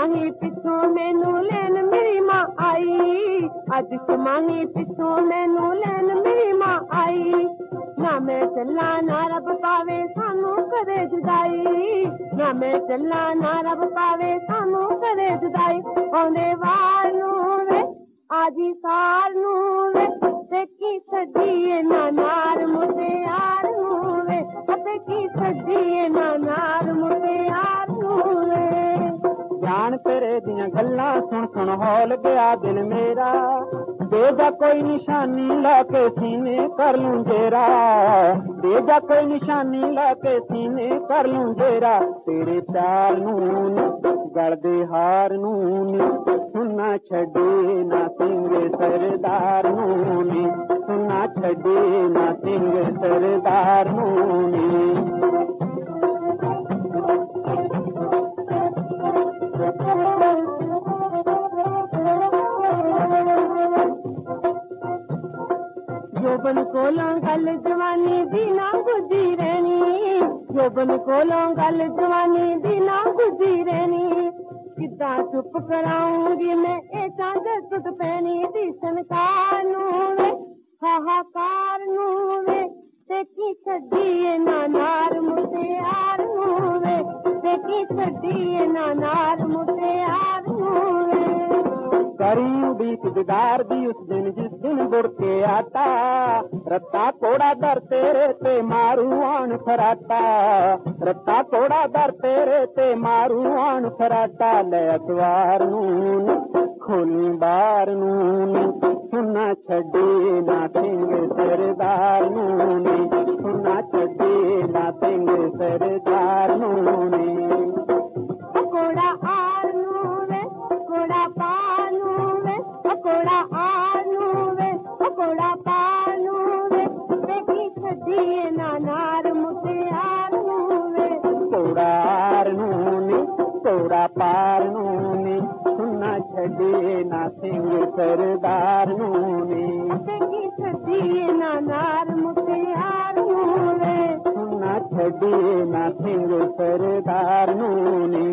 छमाही पिछों मैनू लैन मेरी मां आई, अज छमाही पिछों मैनू लैन मेरी मां आई। ना मैं चला ना रब पावे सानू करे जुदाई, ना मैं चला ना रब पावे सानू करे जुदाई। आंदे वार नू वे आजी सार नू वे ते की छड्डीए ना नार मुटियार नू वे, ते की छड्डीए ना नार मुटियार नू वे। जान तेरे दियां गल्लां सुन सुन हौल गया दिल मेरा, बेजा कोई निशानी लाके सीने कर लूं जेरा, बेजा कोई निशानी लाके सीने कर लूं जेरा। तेरे प्यार नून गलदे हार नून सुनना छड्डे ना सिंह सरदार नूनी, सुनना छड्डे ना सिंह सरदार नूनी। जोबन कोलों गल जवानी दी ना गुजी रहनी, जोबन कोलों गल जवानी दी ना गुजी रहनी। किद्दां चुप कराऊंगी मैं ए चांद टुट पैनी दी संसार नू वे हाहाकार नू वे, ते की छड्डीए ना नार मुटियार नू वे, ते की छड्डीए ना नार मुटियार नू वे। करी उड़ीक दीदार दी उस दिन जिस दिन बुड़ के आता, रत्ता कोड़ा दर तेरे ते मारू आन फराटा, रत्ता कोड़ा दर तेरे ते मारू आन फराटा। ले अखबार नून खोली बार नून सुनना छड्डे ना सिंह सरदार नूनी, सुनना छड्डे ना सिंह सरदार नूनी। कोड़ा आर नू वे कोड़ा पा नू वे, कोड़ा आर नू वे कोड़ा पा नू वे, ते की छड्डीए ना नार मुटियार नू वे। कोड़ा आर नूनी कोड़ा पार नूनी सुनना छड्डे ना सिंह सरदार नूनी, ते की छड्डीए ना नार मुटियार नू वे, सुनना छड्डे ना सिंह सरदार नूनी।